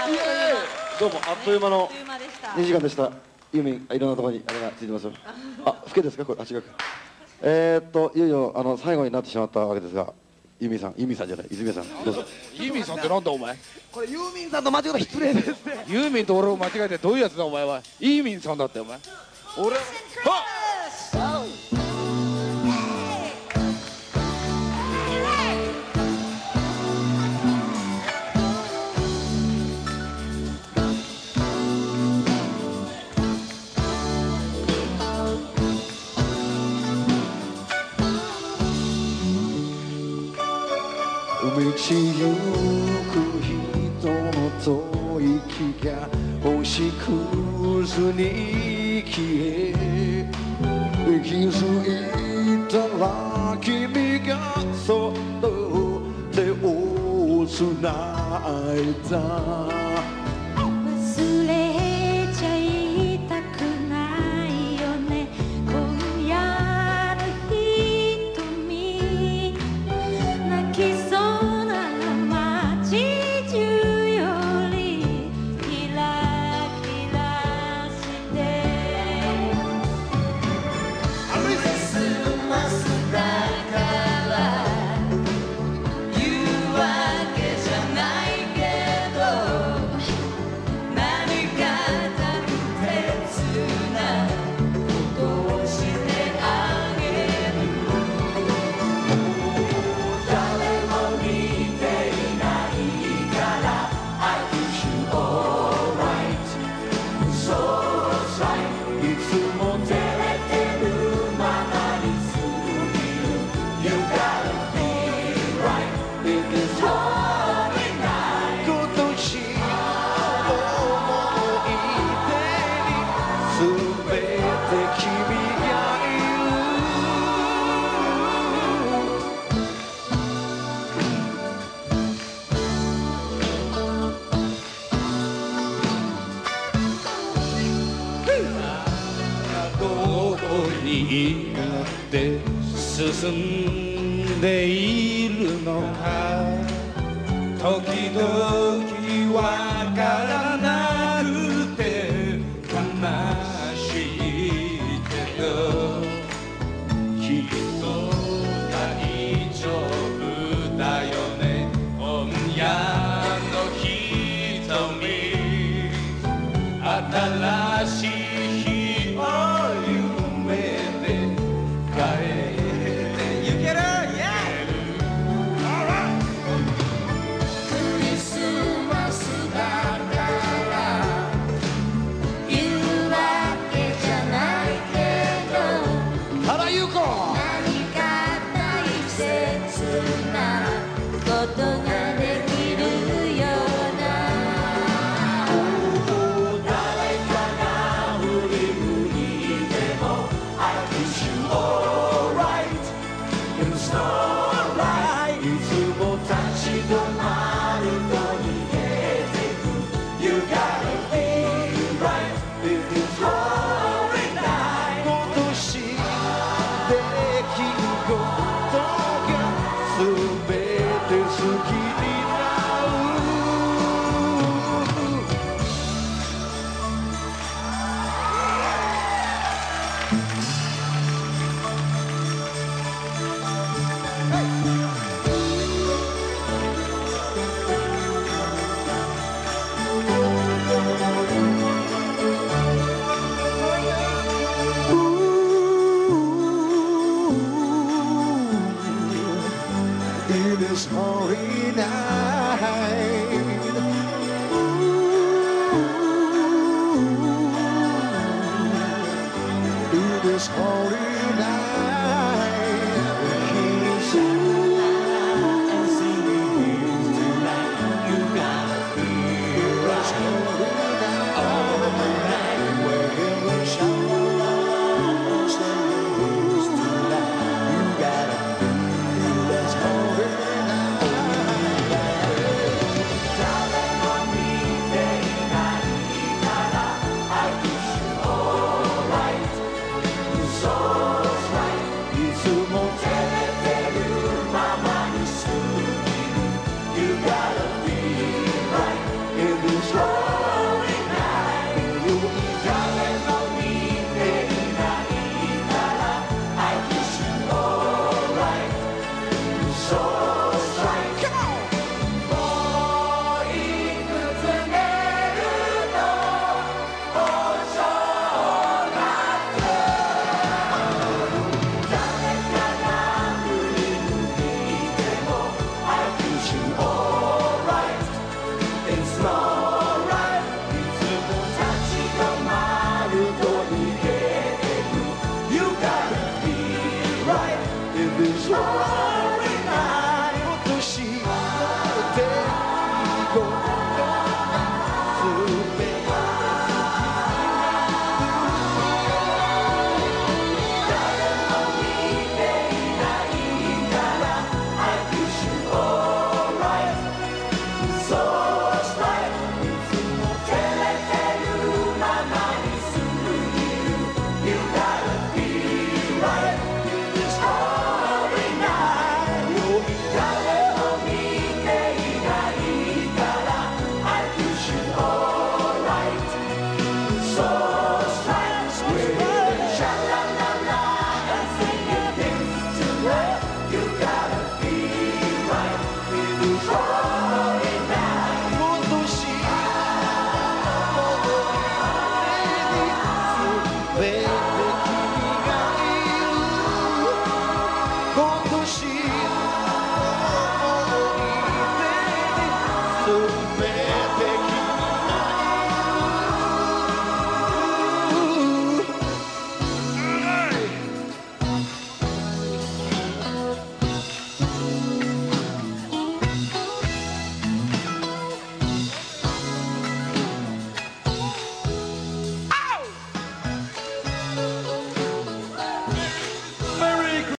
どうもあっという間のあっという間でした 2時間でした。ユーミンいろんなところにあれがついてますよ。あ、老けですかこれ。あ、違うか。いよいよ最後になってしまったわけですが、ユーミンさんじゃない、泉谷さんどうぞ。 ユーミンさんってなんだお前。 これユーミンさんと間違えたら失礼ですね。 ユーミンと俺を間違えてどういうやつだお前は。ユーミンさんだってお前。俺は道行く人の吐息が星屑に消え、気づいたら君がそっと手をつないだ。 忘れちゃいたくないよね今夜の瞳、泣きそうな街中よりキラキラしてクリスマスだから言うわけじゃないけど何か大切なことをしてあげる。誰も見ていないから I wish you alright so right いつも照れてるままに過ぎる You gotta be right in this holy night 今年の思い出に全て君がいどこに向かって進んでいるのか時々わからなくて悲しいけどきっと大丈夫だよね今夜の瞳新しい日を夢で変えてゆけるクリスマスだから言うわけじゃないけど原優子何か大切なことができるような誰かが振り向いても I wish you alright It's alright いつも立ち止まると逃げてく You gotta be right in this holy night 今年出来事が全て好きになるIn this holy night In this holy night He's and singing hymns tonight You gotta feel right holy night All night Where we shall sing hymns tonight You gotta feel this holy night 誰も見ていないから I wish you alright So right So